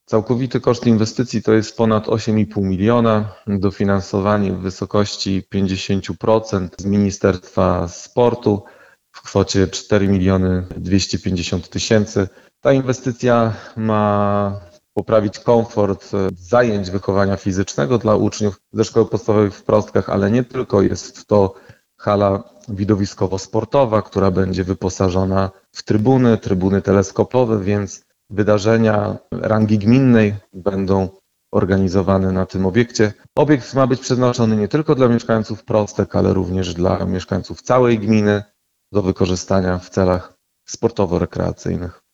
Całkowity koszt inwestycji to jest ponad 8,5 miliona, dofinansowanie w wysokości 50% z Ministerstwa Sportu w kwocie 4 miliony 250 tysięcy. Ta inwestycja ma poprawić komfort zajęć wychowania fizycznego dla uczniów ze szkoły podstawowej w Prostkach, ale nie tylko. Jest to hala widowiskowo-sportowa, która będzie wyposażona w trybuny teleskopowe, więc wydarzenia rangi gminnej będą organizowane na tym obiekcie. Obiekt ma być przeznaczony nie tylko dla mieszkańców Prostek, ale również dla mieszkańców całej gminy do wykorzystania w celach sportowo-rekreacyjnych.